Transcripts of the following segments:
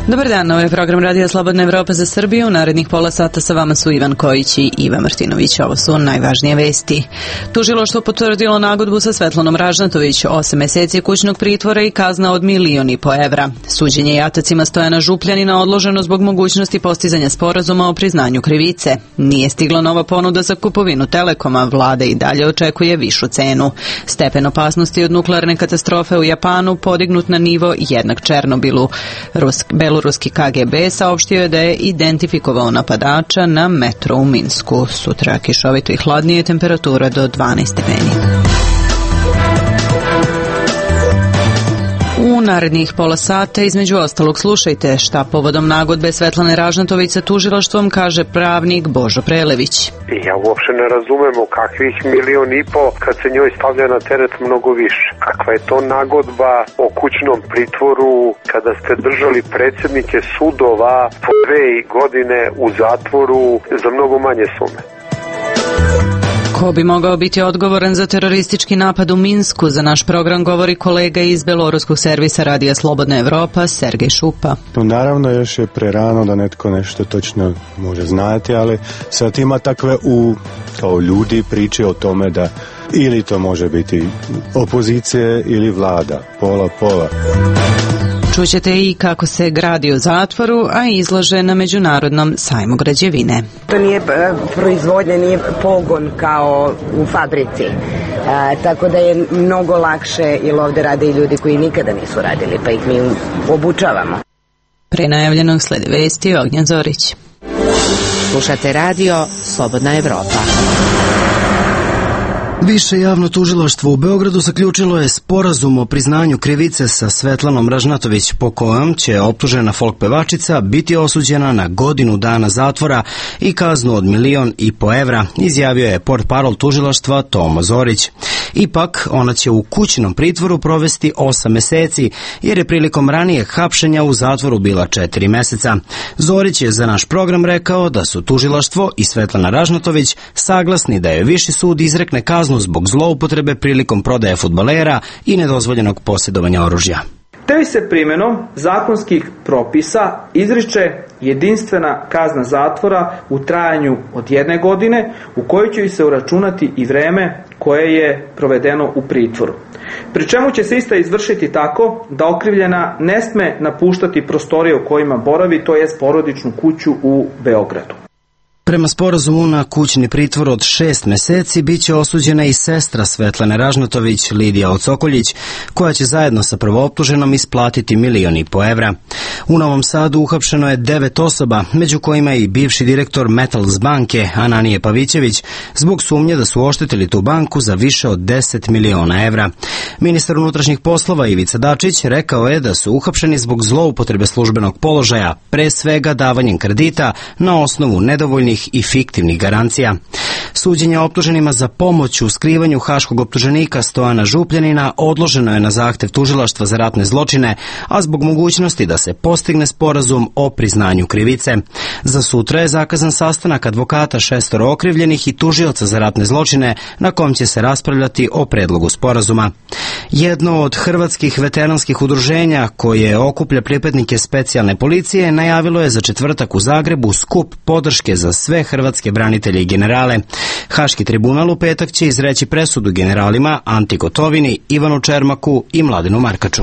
Dobar dan, ovo je program Radija Slobodna Evropa za Srbiju. U narednih pola sata sa vama su Ivan Kojić i Iva Martinović. Ovo su najvažnije vesti. Tužilaštvo potvrdilo nagodbu sa Svetlanom Ražnatović, 8 meseci kućnog pritvora i kazna od 1,5 miliona evra. Suđenje jatacima Stojana Župljanina odloženo zbog mogućnosti postizanja sporazuma o priznanju krivice. Nije stigla nova ponuda za kupovinu Telekoma, vlada i dalje očekuje višu cenu. Stepen opasnosti od nuklearne katastrofe u Japanu podignut na nivo jednak Černobilu. Beloruski KGB saopštio je da je identifikovao napadača na metro u Minsku. Sutra kišovito i hladnije, temperatura do 12 stepeni. U narednih pola sata, između ostalog, slušajte šta povodom nagodbe Svetlane Ražnatović sa tužilaštvom kaže pravnik Božo Prelević. Ja uopšte ne razumem o kakvih 1,5 miliona kad se njoj stavlja na teret mnogo više. Kakva je to nagodba o kućnom pritvoru kada ste držali predsjednike sudova po 2 godine u zatvoru za mnogo manje sume? Ko bi mogao biti odgovoran za teroristički napad u Minsku? Za naš program govori kolega iz beloruskog servisa Radija Slobodna Evropa, Sergej Šupa. Naravno, još je prerano da netko nešto točno može znati, ali sad ima takve kao ljudi priče o tome da ili to može biti opozicije ili vlada, pola. Čućete i kako se gradi u zatvoru, a izlaže na Međunarodnom sajmu građevine. To nije proizvodnja, nije pogon kao u fabrici, tako da je mnogo lakše, jer ovde rade i ljudi koji nikada nisu radili, pa ih mi obučavamo. Pre najavljenog slede vesti Ognjen Zorić. Slušate radio Slobodna Evropa. Više javno tužilaštvo u Beogradu zaključilo je sporazum o priznanju krivice sa Svetlanom Ražnatović, po kojem će optužena folk pevačica biti osuđena na godinu dana zatvora i kaznu od 1,5 miliona evra, izjavio je portparol tužilaštva Tomo Zorić. Ipak, ona će u kućnom pritvoru provesti 8 meseci, jer je prilikom ranijeg hapšenja u zatvoru bila 4 meseca. Zorić je za naš program rekao da su tužilaštvo i Svetlana Ražnatović saglasni da je Viši sud izrekne kaznu zbog zloupotrebe prilikom prodaje fudbalera i nedozvoljenog posjedovanja oružja. Te se primjenom zakonskih propisa izriče jedinstvena kazna zatvora u trajanju od 1 godine, u kojoj će se uračunati i vreme koje je provedeno u pritvoru. Pri čemu će se ista izvršiti tako da okrivljena ne sme napuštati prostorije u kojima boravi, to jest porodičnu kuću u Beogradu. Prema sporazumu na kućni pritvor od 6 meseci biće osuđena i sestra Svetlane Ražnatović, Lidija Ocokoljić, koja će zajedno sa prvooptuženom isplatiti 1,5 miliona evra. U Novom Sadu uhapšeno je 9 osoba, među kojima je i bivši direktor Metals banke Ananije Pavićević, zbog sumnje da su oštetili tu banku za više od 10 miliona evra. Ministar unutrašnjih poslova Ivica Dačić rekao je da su uhapšeni zbog zloupotrebe službenog položaja, pre svega davanjem kredita na osnovu nedovoljnih i fiktivnih garancija. Suđenje optuženima za pomoć u skrivanju haškog optuženika Stojana Župljanina odloženo je na zahtev tužilaštva za ratne zločine, a zbog mogućnosti da se postigne sporazum o priznanju krivice. Za sutra je zakazan sastanak advokata 6 okrivljenih i tužioca za ratne zločine, na kom će se raspravljati o predlogu sporazuma. Jedno od hrvatskih veteranskih udruženja, koje okuplja pripadnike specijalne policije, najavilo je za četvrtak u Zagrebu skup podrške za sve hrvatske branitelje i generale. Haški tribunal u petak će izreći presudu generalima Anti Gotovini, Ivanu Čermaku i Mladenu Markaču.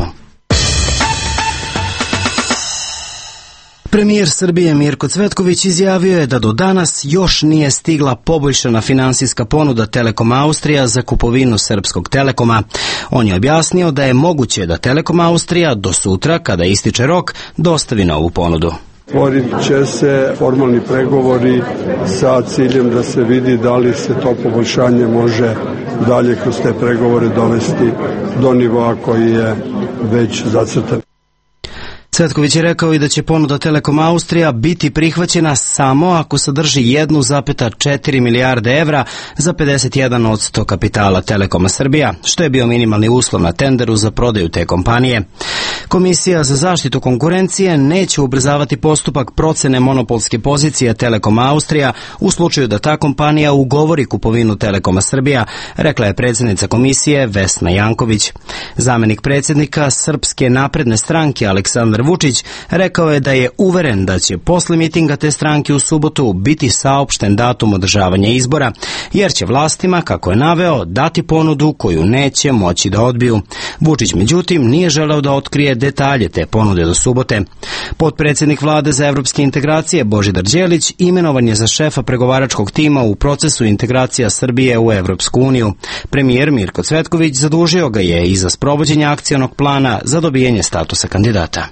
Premijer Srbije Mirko Cvetković izjavio je da do danas još nije stigla poboljšana finansijska ponuda Telekom Austrija za kupovinu srpskog Telekoma. On je objasnio da je moguće da Telekom Austrija do sutra, kada ističe rok, dostavi novu ponudu. Otvorit će se formalni pregovori sa ciljem da se vidi da li se to poboljšanje može dalje kroz te pregovore dovesti do nivoa koji je već zacrtan. Cvetković je rekao i da će ponuda Telekom Austrija biti prihvaćena samo ako sadrži 1,4 milijarde evra za 51% kapitala Telekoma Srbija, što je bio minimalni uslov na tenderu za prodaju te kompanije. Komisija za zaštitu konkurencije neće ubrzavati postupak procene monopolske pozicije Telekoma Austrija u slučaju da ta kompanija ugovori kupovinu Telekoma Srbija, rekla je predsjednica komisije Vesna Janković. Zamenik predsjednika Srpske napredne stranke Aleksandar Vučić rekao je da je uveren da će posle mitinga te stranke u subotu biti saopšten datum održavanja izbora, jer će vlastima, kako je naveo, dati ponudu koju neće moći da odbiju. Vučić, međutim, nije želeo da otkrije detalje te ponude do subote. Potpredsjednik vlade za evropske integracije Božidar Đelić imenovan je za šefa pregovaračkog tima u procesu integracija Srbije u Evropsku uniju. Premijer Mirko Cvetković zadužio ga je i za sprovođenje akcionog plana za dobijanje statusa kandidata.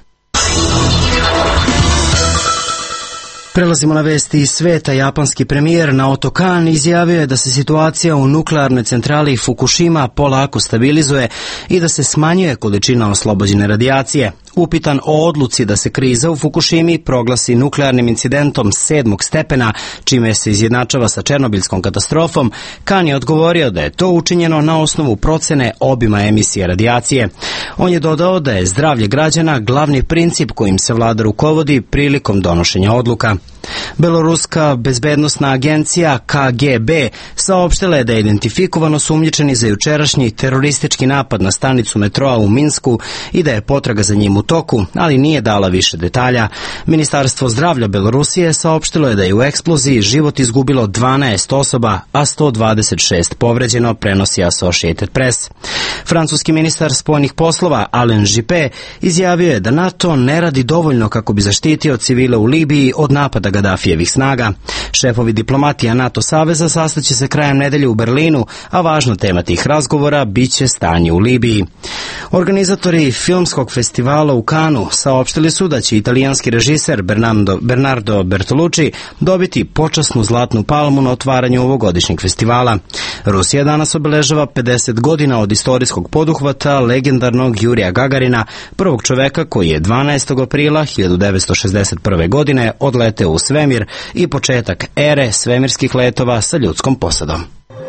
Prelazimo na vesti iz sveta. Japanski premijer Naoto Kan izjavio je da se situacija u nuklearnoj centrali Fukushima polako stabilizuje i da se smanjuje količina oslobođene radijacije. Upitan o odluci da se kriza u Fukushimi proglasi nuklearnim incidentom 7. stepena, čime se izjednačava sa Černobilskom katastrofom, Kan je odgovorio da je to učinjeno na osnovu procene obima emisije radijacije. On je dodao da je zdravlje građana glavni princip kojim se vlada rukovodi prilikom donošenja odluka. Beloruska bezbednosna agencija KGB saopštila je da je identifikovano osumnjičeni za jučerašnji teroristički napad na stanicu metroa u Minsku i da je potraga za njim u toku, ali nije dala više detalja. Ministarstvo zdravlja Belorusije saopštilo je da je u eksploziji život izgubilo 12 osoba, a 126 povređeno, prenosi Associated Press. Francuski ministar spoljnih poslova Alain Juppé izjavio je da NATO ne radi dovoljno kako bi zaštitio civile u Libiji od napada Gadafijevih snaga. Šefovi diplomatija NATO saveza sastaće se krajem nedelje u Berlinu, a važna tema tih razgovora biće stanje u Libiji. Organizatori filmskog festivala u Kanu saopštili su da će italijanski režiser Bernardo Bertolucci dobiti počasnu zlatnu palmu na otvaranju ovogodišnjeg festivala. Rusija danas obeležava 50 godina od istorijskog poduhvata legendarnog Jurija Gagarina, prvog čoveka koji je 12. aprila 1961. godine odleteo u svemir i početak ere svemirskih letova sa ljudskom posadom.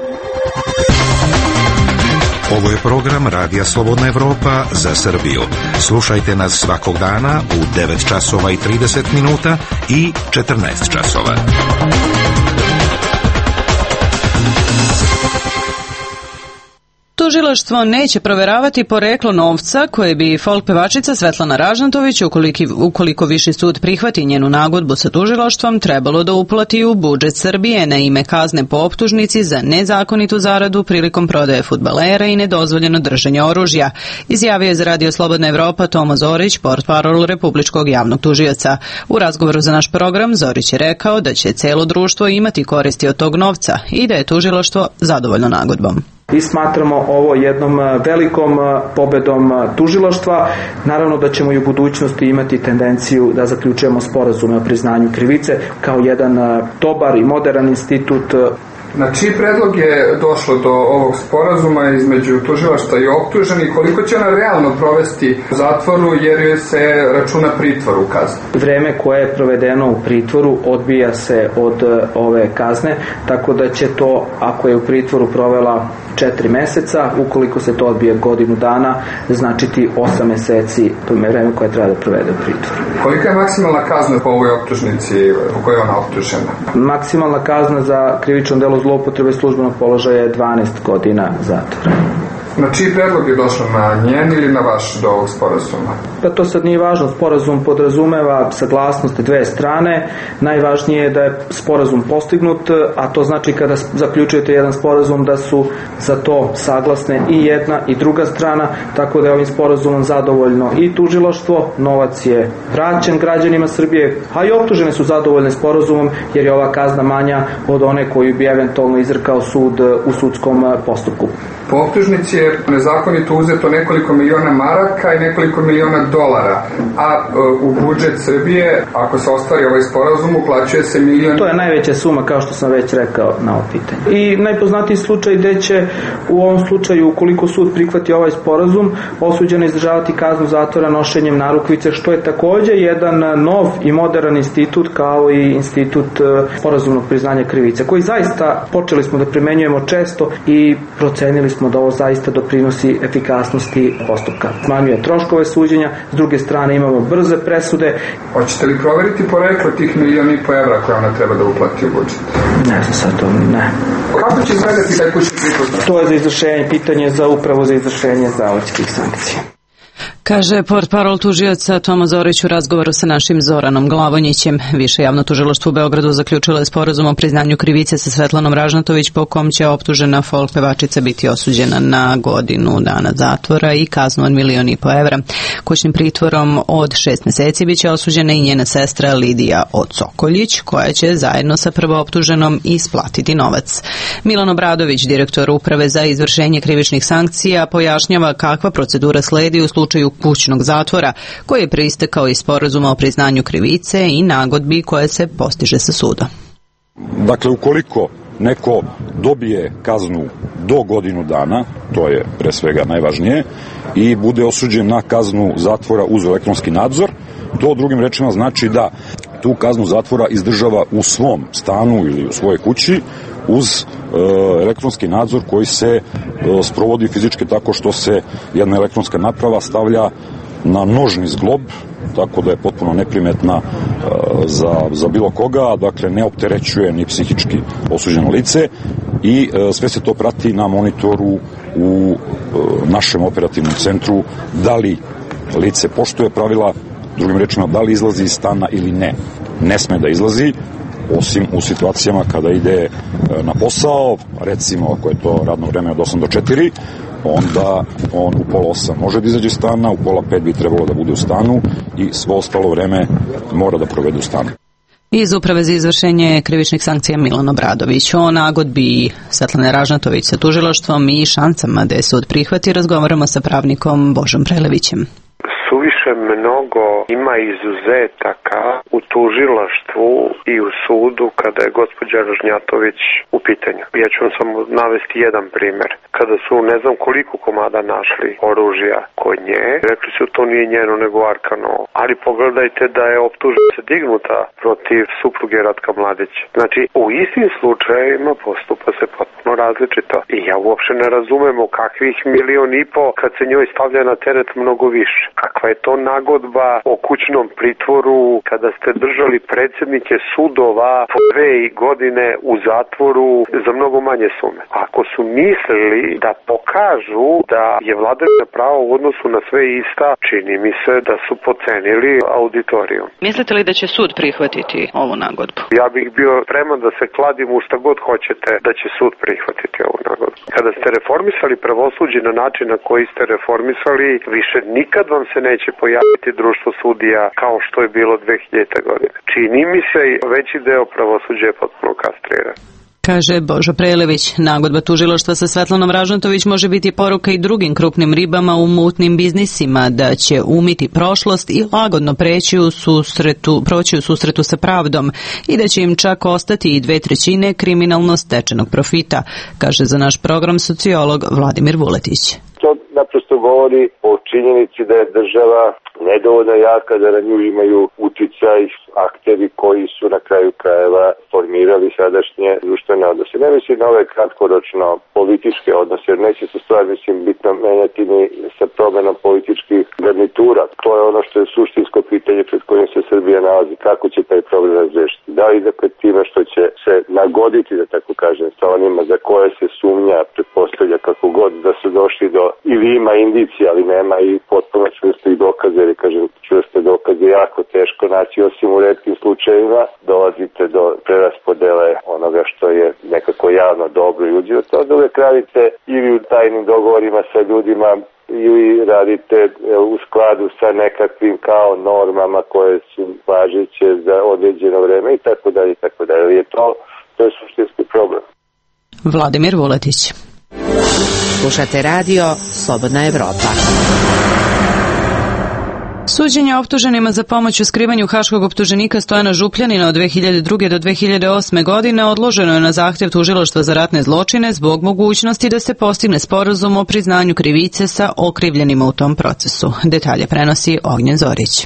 Ovo je program Radija Slobodna Evropa za Srbiju. Slušajte nas svakog dana u 9 časova i 30 minuta i 14 časova. Tužilaštvo neće proveravati poreklo novca koje bi folk pevačica Svetlana Ražnatović, ukoliko Viši sud prihvati njenu nagodbu sa tužilaštvom, trebalo da uplati u budžet Srbije na ime kazne po optužnici za nezakonitu zaradu prilikom prodaje fudbalera i nedozvoljeno držanje oružja, izjavio je za Radio Slobodna Evropa Tomo Zorić, portparol Republičkog javnog tužioca. U razgovoru za naš program Zorić je rekao da će celo društvo imati koristi od tog novca i da je tužilaštvo zadovoljno nagodbom. I smatramo ovo jednom velikom pobedom tužilaštva. Naravno da ćemo i u budućnosti imati tendenciju da zaključujemo sporazume o priznanju krivice kao jedan dobar i modern institut. Na čiji predlog je došlo do ovog sporazuma između tužilaštva i optuženi, koliko će ona realno provesti u zatvoru jer joj se računa pritvor u kaznu? Vreme koje je provedeno u pritvoru odbija se od ove kazne, tako da će to, ako je u pritvoru provela 4 meseca, ukoliko se to odbije godinu dana, značiti 8 meseci, to je vreme koje treba da provede u pritvoru. Kolika je maksimalna kazna po ovoj optužnici po kojoj je ona optužena? Maksimalna kazna za krivično delo zloupotrebe službenog položaja je 12 godina zatvora. Na čiji predlog je došlo, na njen ili na vaš do ovog sporazuma? Pa to sad nije važno, sporazum podrazumeva saglasnost dve strane, najvažnije je da je sporazum postignut, a to znači kada zaključujete jedan sporazum da su za to saglasne i jedna i druga strana, tako da je ovim sporazumom zadovoljno i tužilaštvo, novac je vraćen građanima Srbije, a i optužene su zadovoljne sporazumom jer je ova kazna manja od one koju bi eventualno izrekao sud u sudskom postupku. Po optužnici je nezakonito uzeto nekoliko miliona maraka i nekoliko miliona dolara, a u budžet Srbije, ako se ostvari ovaj sporazum, uplaćuje se milion... To je najveća suma, kao što sam već rekao na ovo pitanje. I najpoznatiji slučaj gde će u ovom slučaju, ukoliko sud prihvati ovaj sporazum, osuđeno izdržavati kaznu zatvora nošenjem narukvice, što je takođe jedan nov i modern institut, kao i institut sporazumnog priznanja krivice, koji zaista počeli smo da primenjujemo često i procenili smo da ovo zaista doprinosi efikasnosti postupka. Smanjuje troškove suđenja, s druge strane imamo brze presude. Hoćete li proveriti poreklo tih $1,5 evra koje ona treba da uplati u budžet? Ne znam sad to, ne. Kako će izgledati taj kućni pritvor? To je za izvršenje, pitanje za upravu za izvršenje zavodskih sankcija. Kaže portparol tužioca Toma Zorić u razgovoru sa našim Zoranom Glavonjićem. Više javno tužilaštvo u Beogradu zaključilo je sporazum o priznanju krivice sa Svetlanom Ražnatović, po kom će optužena folk pevačica biti osuđena na godinu dana zatvora i kaznu od 1,5 evra. Kućnim pritvorom od 6 meseci biće osuđena i njena sestra Lidija Ocokoljić, koja će zajedno sa prvooptuženom isplatiti novac. Milan Obradović, direktor Uprave za izvršenje krivičnih sankcija, pojašnjava kakva procedura sledi u slučaju kućnog zatvora, koji je proistekao iz sporazuma o priznanju krivice i nagodbi koja se postiže sa sudom. Dakle, ukoliko neko dobije kaznu do godinu dana, to je pre svega najvažnije, i bude osuđen na kaznu zatvora uz elektronski nadzor, to drugim rečima znači da tu kaznu zatvora izdržava u svom stanu ili u svojoj kući uz elektronski nadzor koji se sprovodi fizički tako što se jedna elektronska naprava stavlja na nožni zglob, tako da je potpuno neprimetna za bilo koga, dakle ne opterećuje ni psihički osuđeno lice i sve se to prati na monitoru u našem operativnom centru, da li lice poštuje pravila, drugim rečima da li izlazi iz stana ili ne. Ne sme da izlazi, osim u situacijama kada ide na posao, recimo ako je to radno vreme od 8 do 4, onda on u 7:30 može da izađe iz stana, u 4:30 bi trebalo da bude u stanu i svo ostalo vreme mora da provede u stanu. Iz Uprave za izvršenje krivičnih sankcija Milan Obradović. O nagodbi Svetlane Ražnatović sa tužilaštvom i šansama da je sud prihvati razgovaramo sa pravnikom Božom Prelevićem. Suviše mnogo ima izuzetaka u tužilaštvu i u sudu kada je gospođa Ražnjatović u pitanju. Ja ću vam samo navesti jedan primer. Kada su ne znam koliko komada našli oružja kod nje, rekli su to nije njeno nego Arkano. Ali pogledajte da je optužnica dignuta protiv supruge Ratka Mladića. Znači, u istim slučajevima postupa se potpuno različito. I ja uopšte ne razumem o kakvih 1,5 miliona kad se njoj stavlja na teret mnogo više. Kakva je to nagodba o kućnom pritvoru kada ste držali predsjednike sudova po 2 godine u zatvoru za mnogo manje sume. Ako su mislili da pokažu da je vladavina prava u odnosu na sve ista, čini mi se da su pocenili auditorijum. Mislite li da će sud prihvatiti ovu nagodbu? Ja bih bio spreman da se kladim u šta god hoćete da će sud prihvatiti ovu nagodbu. Kada ste reformisali pravosuđe na način na koji ste reformisali, više nikad vam se neće pojaviti društvo sudija kao što je bilo 2000. godine. Čini mi se veći deo pravosuđa je potpuno kastriran. Kaže Božo Prelević, nagodba tužilaštva sa Svetlanom Ražnatović može biti poruka i drugim krupnim ribama u mutnim biznisima da će umiti prošlost i lagodno proći u susretu sa pravdom i da će im čak ostati i 2/3 kriminalno stečenog profita, kaže za naš program sociolog Vladimir Vuletić. To naprosto govori o činjenici da je država nedovoljno jaka, da na nju imaju uticaj akteri koji su na kraju krajeva formirali sadašnje društvene odnose. Ne mislim na ove kratkoročno političke odnose, jer neće se stvar bitno menjati ni sa promenom političkih garnitura. To je ono što je suštinsko pitanje pred kojim se Srbija nalazi. Kako će taj problem razrešiti? Da li dakle time što će se nagoditi, da tako kažem, sa onima za koje se sumnja, pretpostavlja kako god da su došli do, ili ima indicija, ali nema i potpuno čvrstih dokaza, jer kažem, čvrste dokaze jako teško naći, osim u retkim slučajevima, dolazite do preraspodele onoga što je nekako javno dobro i uđe. To da uvek radite ili u tajnim dogovorima sa ljudima ili radite u skladu sa nekakvim kao normama koje su važeće za određeno vreme i tako dalje i tako dalje. To je suštinski problem. Vladimir Vuletić. Slušate radio Slobodna Evropa. Suđenje optuženima za pomoć u skrivanju haškog optuženika Stojana Župljanina od 2002. do 2008. godine odloženo je na zahtjev tužilaštva za ratne zločine zbog mogućnosti da se postigne sporazum o priznanju krivice sa okrivljenima u tom procesu. Detalje prenosi Ognjen Zorić.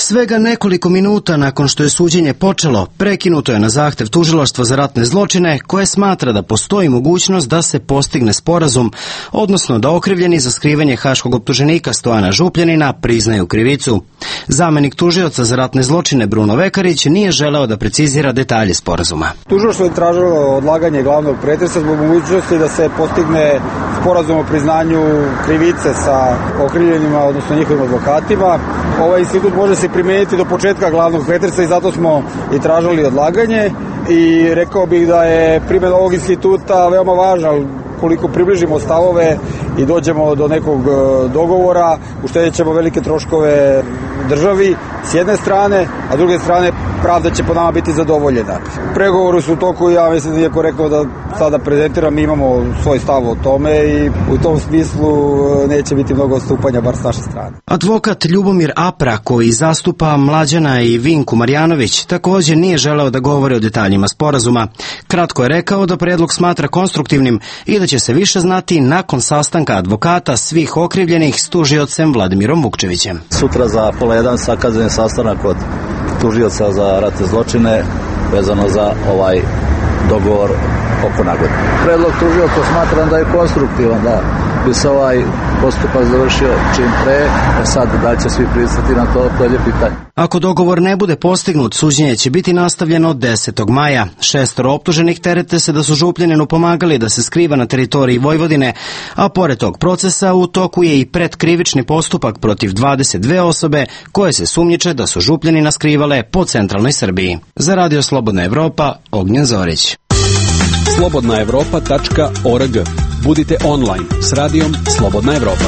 Svega nekoliko minuta nakon što je suđenje počelo, prekinuto je na zahtev Tužilaštva za ratne zločine, koje smatra da postoji mogućnost da se postigne sporazum, odnosno da okrivljeni za skrivanje haškog optuženika Stojana Župljanina priznaju krivicu. Zamenik tužioca za ratne zločine Bruno Vekarić nije želeo da precizira detalje sporazuma. Tužilaštvo je tražilo odlaganje glavnog pretresa zbog mogućnosti da se postigne sporazum o priznanju krivice sa okrivljenima, odnosno njihovim advokatima. Ovaj institut može se primijeniti do početka glavnog pretresa i zato smo i tražili odlaganje i rekao bih da je primjena ovog instituta veoma važna. Koliko približimo stavove i dođemo do nekog dogovora, uštedjet ćemo velike troškove državi s jedne strane, a s druge strane pravda će po nama biti zadovoljena. Pregovori su u toku i ja mislim da je korektno da sada prezentiram, mi imamo svoj stav o tome i u tom smislu neće biti mnogo odstupanja, bar s naše strane. Advokat Ljubomir Apra, koji zastupa Mlađana i Vinku Marjanović, također nije želeo da govori o detaljima sporazuma. Kratko je rekao da predlog smatra konstruktivnim i da će se više znati nakon sastanka advokata svih okrivljenih s tužiocem Vladimirom Vukčevićem. Sutra za 12:30 zakazan je sastanak kod tužioca za ratne zločine vezano za ovaj dogovor oko nagodbe. Predlog tužioca smatram da je konstruktivan, da bi se ovaj postupak završio čim pre, sad da će svi pristati na to je pitanje. Ako dogovor ne bude postignut, suđenje će biti nastavljeno 10. maja. 6 optuženih terete se da su Župljaninu pomagali da se skriva na teritoriji Vojvodine, a pored tog procesa u toku je i predkrivični postupak protiv 22 osobe koje se sumnjiče da su Župljanina skrivale po centralnoj Srbiji. Za Radio Slobodna Evropa, Ognjen Zorić. slobodnaevropa.org. Budite online s radijom Slobodna Evropa.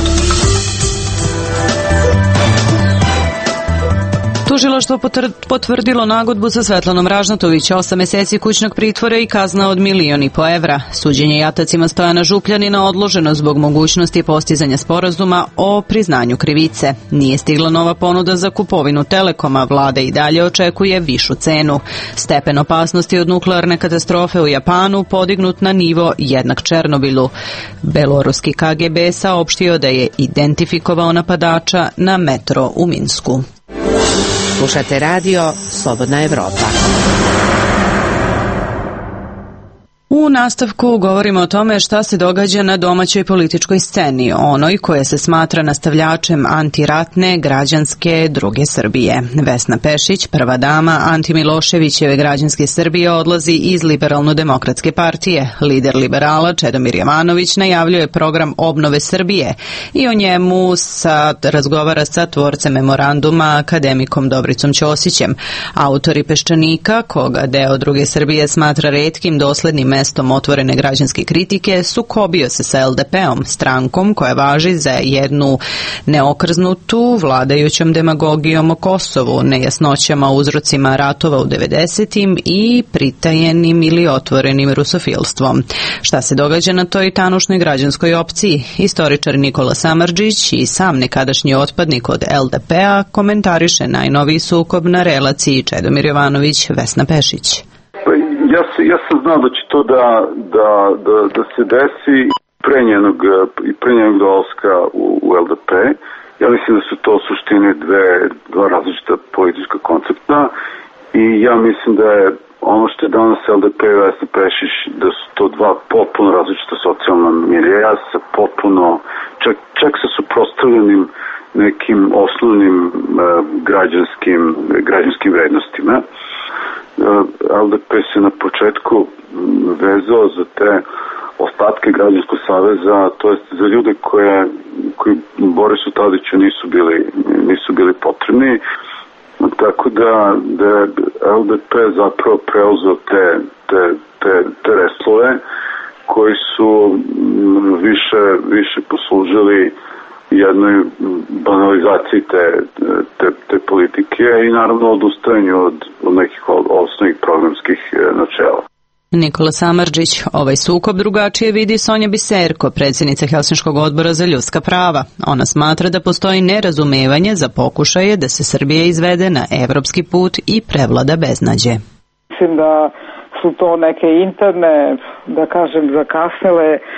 Tužilaštvo potvrdilo nagodbu za Svetlanom Ražnatović, 8 meseci kućnog pritvora i kazna od 1,5 miliona evra. Suđenje jatacima Stojana Župljanina odloženo zbog mogućnosti postizanja sporazuma o priznanju krivice. Nije stigla nova ponuda za kupovinu Telekoma, vlada i dalje očekuje višu cenu. Stepen opasnosti od nuklearne katastrofe u Japanu podignut na nivo jednak Černobilu. Beloruski KGB saopštio da je identifikovao napadača na metro u Minsku. Slušate radio Slobodna Evropa. U nastavku govorimo o tome šta se događa na domaćoj političkoj sceni, onoj koja se smatra nastavljačem antiratne, građanske, druge Srbije. Vesna Pešić, prva dama Antimiloševićeve građanske Srbije, odlazi iz Liberalno-demokratske partije. Lider liberala Čedomir Jovanović najavljuje program obnove Srbije i o njemu razgovara sa tvorcem memoranduma akademikom Dobricom Ćosićem. Autori Peščanika, koga deo druge Srbije smatra retkim, doslednim mestom otvorene građanske kritike, sukobio se sa LDP-om, strankom koja važi za jednu neokrznutu vladajućom demagogijom o Kosovu, nejasnoćama, uzrocima ratova u 90-im i pritajenim ili otvorenim rusofilstvom. Šta se događa na toj tanušnoj građanskoj opciji? Istoričar Nikola Samardžić i sam nekadašnji otpadnik od LDP-a komentariše najnoviji sukob na relaciji Čedomir Jovanović, Vesna Pešić. Ja sam znao da će to da se desi pre njenog dolaska u LDP. Ja mislim da su to u suštini dva različita politička koncepta i ja mislim da je ono što je danas LDP i Vesna Pešić, da su to dva potpuno različita socijalna miljeja sa potpuno, čak sa suprotstavljenim nekim osnovnim građanskim vrednostima. LDP se na početku vezao za te ostatke građanskog saveza, to jest za ljude koji Borisu Tadiću nisu bili potrebni, tako da je LDP zapravo preuzeo te reslove koji su više poslužili jednoj banalizaciji te politike i naravno odustajanju od nekih osnovnih programskih načela. Nikola Samardžić, ovaj sukob drugačije vidi Sonja Biserko, predsjednica Helsinškog odbora za ljudska prava. Ona smatra da postoji nerazumevanje za pokušaje da se Srbija izvede na evropski put i prevlada beznađe. Mislim da su to neke interne, da kažem, zakasnele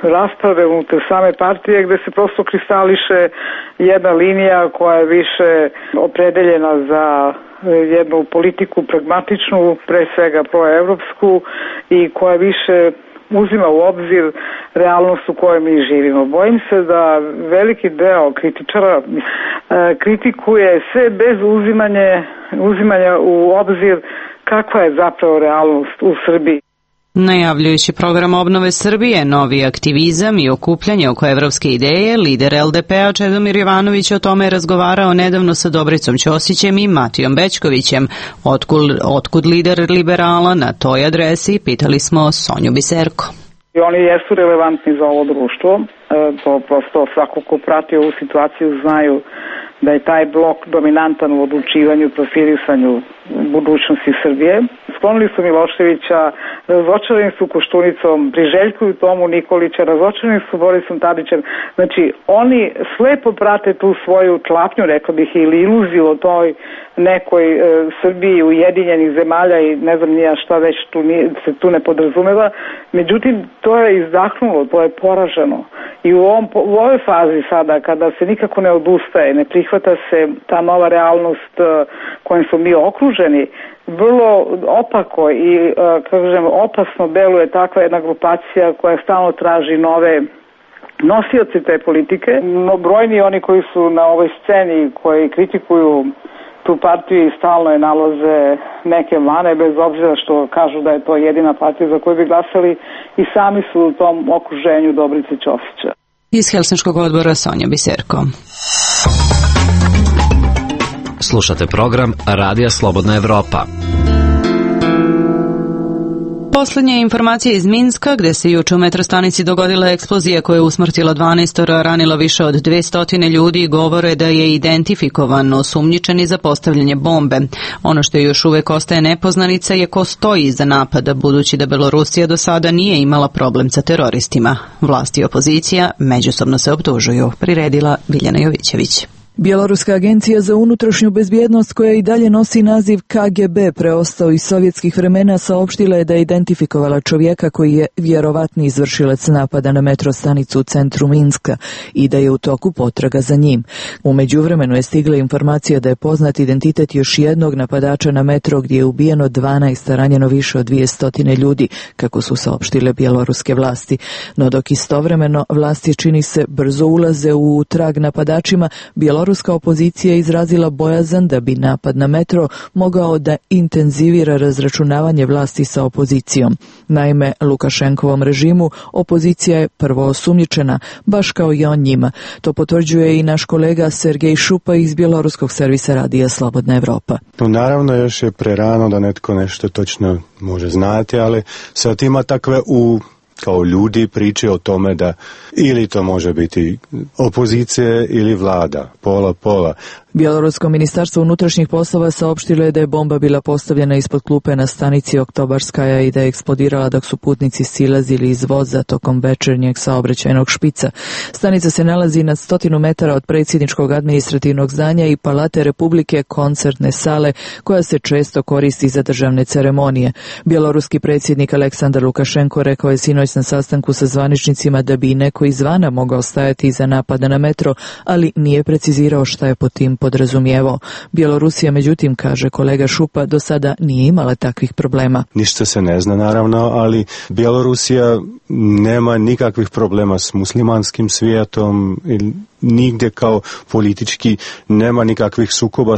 rasprave unutar same partije gde se prosto kristališe jedna linija koja je više opredeljena za jednu politiku pragmatičnu, pre svega proevropsku i koja više uzima u obzir realnost u kojoj mi živimo. Bojim se da veliki deo kritičara kritikuje sve bez uzimanja u obzir kakva je zapravo realnost u Srbiji. Najavljujući program obnove Srbije, novi aktivizam i okupljanje oko evropske ideje, lider LDP-a Čedomir Jovanović o tome je razgovarao nedavno sa Dobricom Ćosićem i Matijom Bećkovićem. Otkud lider liberala na toj adresi, pitali smo Sonju Biserko. I oni jesu relevantni za ovo društvo, to prosto svako ko prati ovu situaciju znaju da je taj blok dominantan u odlučivanju i profilisanju budućnosti Srbije. Sklonili su Miloševića, razočarani su Koštunicom, priželjkuju Tomu Nikolića, razočarani su Borisom Tadićem. Znači, oni slepo prate tu svoju tlapnju, rekao bih, ili iluziju o toj nekoj Srbiji ujedinjenih zemalja i ne znam nija šta već se tu ne podrazumeva. Međutim, to je izdahnulo, to je poraženo. I u ovoj fazi sada, kada se nikako ne odustaje, ne prihvata se ta nova realnost kojom smo mi okruženi, vrlo opako i kažem, opasno deluje takva jedna grupacija koja stalno traži nove nosioci te politike. No, brojni oni koji su na ovoj sceni, koji kritikuju tu partiju i stalno je nalaze neke mane, bez obzira što kažu da je to jedina partija za koju bi glasali, i sami su u tom okruženju Dobrice Ćosića. Iz Helsinškog odbora Sonja Biserko. Slušate program Radija Slobodna Evropa. Poslednje informacije iz Minska, gde se juče u metrostanici dogodila eksplozija koja je usmrtila 12, ranila više od 200 ljudi, govore da je identifikovan osumnjičeni za postavljanje bombe. Ono što još uvek ostaje nepoznanica je ko stoji iza napada, budući da Belorusija do sada nije imala problem sa teroristima. Vlasti i opozicija međusobno se optužuju, priredila Biljana Jovićević. Bjeloruska agencija za unutrašnju bezbjednost, koja i dalje nosi naziv KGB, preostao iz sovjetskih vremena, saopštila je da je identifikovala čovjeka koji je vjerovatni izvršilac napada na metrostanicu u centru Minska i da je u toku potraga za njim. U međuvremenu je stigla informacija da je poznat identitet još jednog napadača na metro gdje je ubijeno 12, a ranjeno više od 200 ljudi, kako su saopštile bjeloruske vlasti. No dok istovremeno vlasti, čini se, brzo ulaze u trag napadačima, bjeloruska opozicija izrazila bojazan da bi napad na metro mogao da intenzivira razračunavanje vlasti sa opozicijom. Naime, Lukašenkovom režimu opozicija je prvo osumnjičena, baš kao i on njima. To potvrđuje i naš kolega Sergej Šupa iz bjeloruskog servisa Radija Slobodna Evropa. No, naravno, još je prerano da netko nešto točno može znati, ali sad ima takve kao ljudi priče o tome da ili to može biti opozicija ili vlada, pola. Bjelorusko ministarstvo unutrašnjih poslova saopštilo je da je bomba bila postavljena ispod klupe na stanici Oktobarskaja i da je eksplodirala dok su putnici silazili iz voza tokom večernjeg saobraćajnog špica. Stanica se nalazi na 100 metara od predsjedničkog administrativnog zdanja i Palate Republike, koncertne sale koja se često koristi za državne ceremonije. Bjeloruski predsjednik Aleksandar Lukašenko rekao je sinoć na sastanku sa zvaničnicima da bi neko izvana mogao stajati iza napada na metro, ali nije precizirao šta je pod tim podrazumijevao. Bjelorusija, međutim, kaže kolega Šupa, do sada nije imala takvih problema. Ništa se ne zna, naravno, ali Bjelorusija nema nikakvih problema s muslimanskim svijetom ili nigdje kao politički nema nikakvih sukoba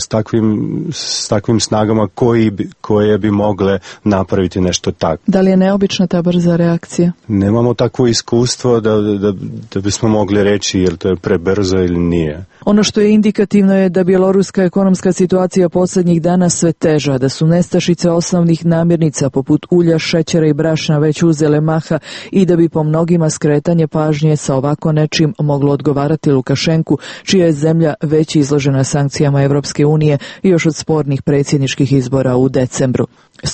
s takvim snagama koje bi mogle napraviti nešto tako. Da li je neobična ta brza reakcija? Nemamo takvo iskustvo da bismo mogli reći je li to je prebrzo ili nije. Ono što je indikativno je da bjeloruska ekonomska situacija posljednjih dana sve teža, da su nestašice osnovnih namirnica poput ulja, šećera i brašna već uzele maha i da bi po mnogima skretanje pažnje sa ovako nečim moglo odgovarati Lukašenku, čija je zemlja već izložena sankcijama Evropske unije još od spornih predsjedničkih izbora u decembru.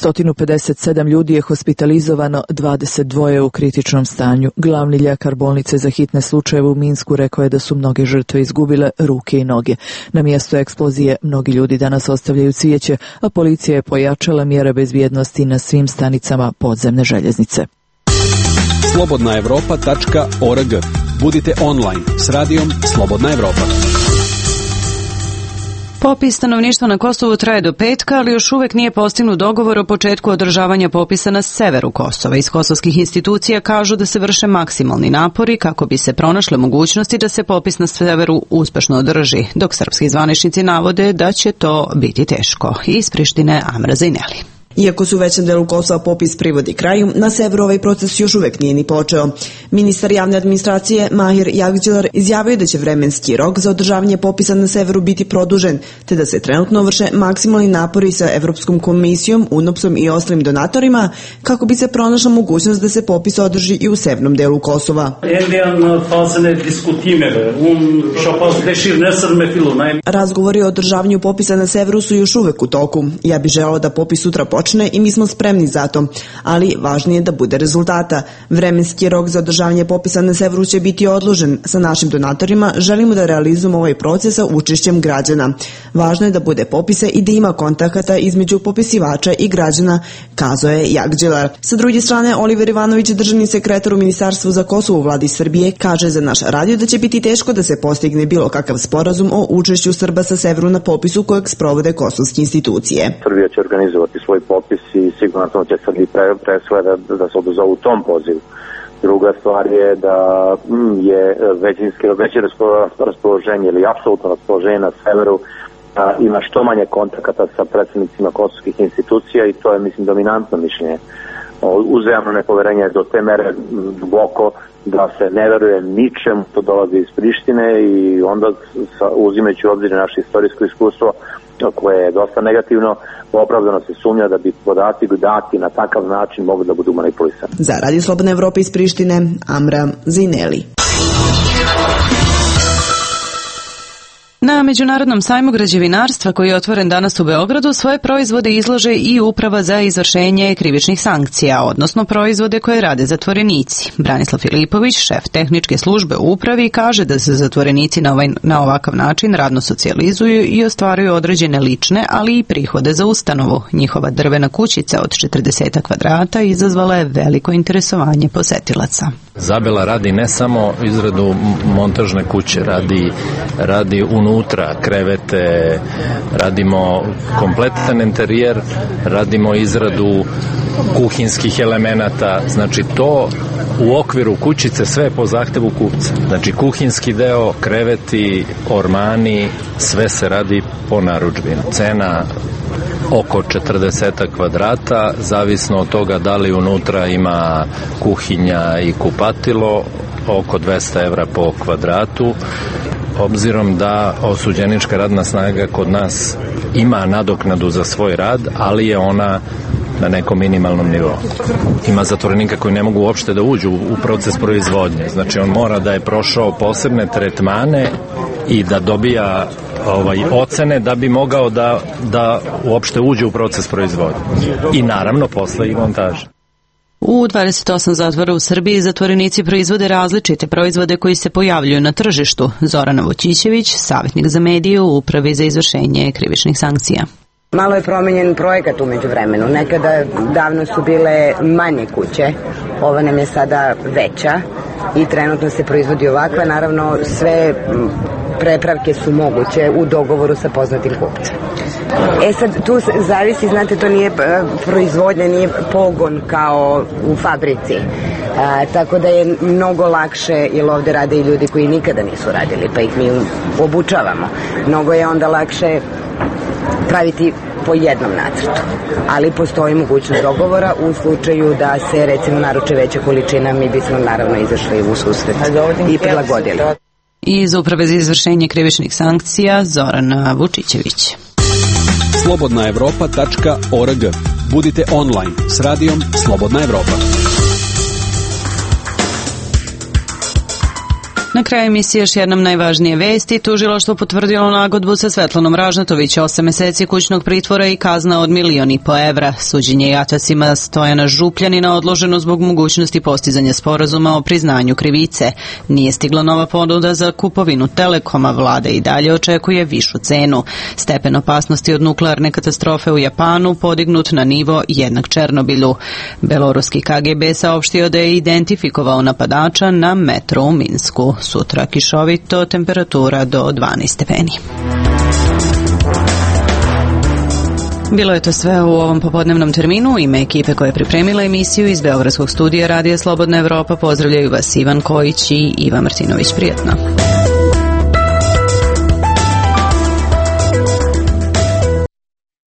157 ljudi je hospitalizovano, 22 u kritičnom stanju. Glavni ljekar bolnice za hitne slučajeve u Minsku rekao je da su mnoge žrtve izgubile ruke i noge. Na mjestu eksplozije mnogi ljudi danas ostavljaju cvijeće, a policija je pojačala mjere bezbjednosti na svim stanicama podzemne željeznice. slobodnaevropa.org. Budite online s radijom Slobodna Evropa. Popis stanovništva na Kosovu traje do petka, ali još uvek nije postignut dogovor o početku održavanja popisa na severu Kosova. Iz kosovskih institucija kažu da se vrše maksimalni napori kako bi se pronašle mogućnosti da se popis na severu uspešno održi, dok srpski zvaničnici navode da će to biti teško. Iz Prištine Amra Zajneli. Iako se u većem delu Kosova popis privodi kraju, na severu ovaj proces još uvek nije ni počeo. Ministar javne administracije Mahir Jagđelar izjavio da će vremenski rok za održavanje popisa na severu biti produžen, te da se trenutno vrše maksimalni napori sa Evropskom komisijom, UNOPS-om i ostalim donatorima kako bi se pronašla mogućnost da se popis održi i u severnom delu Kosova. Razgovori o održavanju popisa na severu su još uvek u toku. Ja bih želeo da popis sutra počne i mi smo spremni za to, ali važnije je da bude rezultata. Vremenski rok za održavanje popisa na severu će biti odložen. Sa našim donatorima želimo da realizujemo ovaj proces sa učešćem građana. Važno je da bude popisa i da ima kontakata između popisivača i građana, kazao je Jagđelar. Sa druge strane, Oliver Ivanović, državni sekretar u Ministarstvu za Kosovo u vladi Srbije, kaže za naš radio da će biti teško da se postigne bilo kakav sporazum o učešću Srba sa severu na popisu kojeg sprovode kosovske institucije. Srbija će organizovati svoj popis i sigurno će Srbiji presvoje da se odazovu tom pozivu. Druga stvar je da je veće raspoloženje ili apsolutno raspoloženje na severu ima što manje kontakata sa predstavnicima kosovskih institucija i to je, mislim, dominantno mišljenje. Uzajamno nepoverenje je do te mere duboko da se ne veruje ničemu što dolazi iz Prištine i onda uzimajući u obzir naše istorijsko iskustvo koje je dosta negativno, opravdano se sumnja da bi podaci dati na takav način mogli da budu manipulisani. Za Radio Slobodne Evrope iz Prištine, Amra Zajneli. Na Međunarodnom sajmu građevinarstva koji je otvoren danas u Beogradu svoje proizvode izlaže i Uprava za izvršenje krivičnih sankcija, odnosno proizvode koje rade zatvorenici. Branislav Filipović, šef tehničke službe u upravi, kaže da se zatvorenici na ovakav način radno socijalizuju i ostvaruju određene lične, ali i prihode za ustanovu. Njihova drvena kućica od 40 kvadrata izazvala je veliko interesovanje posetilaca. Zabela radi ne samo izradu montažne kuće, radi unutra krevete, radimo kompletan interijer, radimo izradu kuhinskih elemenata, znači to u okviru kućice sve po zahtevu kupca. Znači kuhinski deo, kreveti, ormani, sve se radi po narudžbini. Cena oko 40 kvadrata, zavisno od toga da li unutra ima kuhinja i kupatilo, oko 200 evra po kvadratu. Obzirom da osuđenička radna snaga kod nas ima nadoknadu za svoj rad, ali je ona na nekom minimalnom nivou. Ima zatvorenika koji ne mogu uopšte da uđu u proces proizvodnje. Znači on mora da je prošao posebne tretmane i da dobija ocene da bi mogao da uopšte uđe u proces proizvodnje. I naravno posle i montaže. U 28 zatvora u Srbiji zatvorenici proizvode različite proizvode koji se pojavljuju na tržištu. Zorana Vučićević, savjetnik za medije u Upravi za izvršenje krivičnih sankcija. Malo je promenjen projekat umeđu vremenu. Nekada davno su bile manje kuće, ova nam je sada veća i trenutno se proizvodi ovakva. Naravno, sve prepravke su moguće u dogovoru sa poznatim kupcem. Sad tu zavisi, znate, to nije proizvodnja, nije pogon kao u fabrici. Tako da je mnogo lakše, jer ovde rade i ljudi koji nikada nisu radili, pa ih mi obučavamo. Mnogo je onda lakše praviti po jednom nacrtu, ali postoji mogućnost dogovora u slučaju da se recimo naruče veća količina, mi bismo naravno izašli u susret i prilagodili. Iz Uprave za izvršenje krivičnih sankcija Zorana Vučićević. slobodnaevropa.org. Budite online s radijom Slobodna Evropa. Na kraju emisije još jednom najvažnije vesti. Tužilaštvo potvrdilo nagodbu sa Svetlanom Ražnatović, 8 meseci kućnog pritvora i kazna od 1.500.000 evra. Suđenje jatacima Stojana Župljanina odloženo zbog mogućnosti postizanja sporazuma o priznanju krivice. Nije stigla nova ponuda za kupovinu Telekoma, vlada i dalje očekuje višu cenu. Stepen opasnosti od nuklearne katastrofe u Japanu podignut na nivo jednak Černobilju. Beloruski KGB saopštio da je identifikovao napadača na metro u Minsku. Sutra kišovito, temperatura do 12 stepeni. Bilo je to sve u ovom popodnevnom terminu. Ime ekipe koja je pripremila emisiju iz Beogradskog studija Radija Slobodna Evropa pozdravljaju vas Ivan Kojić i Iva Martinović. Prijatno.